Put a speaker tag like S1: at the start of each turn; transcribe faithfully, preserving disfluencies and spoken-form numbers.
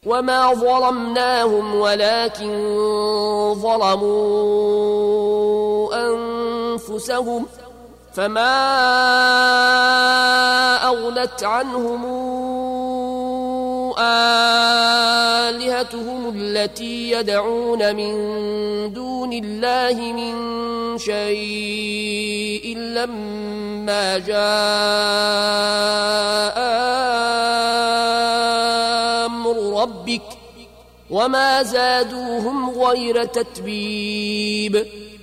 S1: وما ظلمناهم ولكن ظلموا أنفسهم فما أغنت عنهم آلهتهم التي يدعون من دون الله من شيء لما جاء أمر ربك وما زادوهم غير تتبيب